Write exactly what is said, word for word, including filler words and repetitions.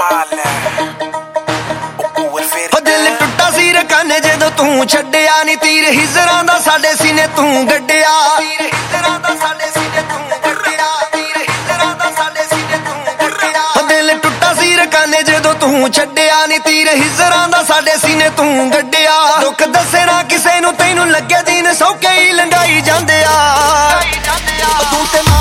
ਦਿਲ ਟੁੱਟਾ ਸੀ ਰਕਾਨੇ ਜਦੋਂ ਤੂੰ ਛੱਡਿਆ ਨੀ ਤੀਰ ਹਿਜਰਾਂ ਦਾ ਸਾਡੇ ਸੀਨੇ ਤੂੰ ਗੱਡਿਆ ਹਿਜਰਾਂ ਦਾ ਸਾਡੇ ਸੀਨੇ ਤੂੰ ਗੱਡਿਆ ਤੀਰ ਹਿਜਰਾਂ ਦਾ ਸਾਡੇ ਸੀਨੇ ਤੂੰ ਗੱਡਿਆ ਦਿਲ ਟੁੱਟਾ ਸੀ ਰਕਾਨੇ ਜਦੋਂ ਤੂੰ ਛੱਡਿਆ ਨੀ ਤੀਰ ਹਿਜਰਾਂ ਦਾ ਸਾਡੇ ਸੀਨੇ ਤੂੰ ਗੱਡਿਆ ਦੁੱਖ ਦੱਸੇ ਨਾ ਕਿਸੇ ਨੂੰ ਤੈਨੂੰ ਲੱਗੇ ਦਿਨ ਸੌਕੇ ਹੀ ਲੰਘਾਈ ਜਾਂਦੇ ਆ ਤੂੰ ਤੇ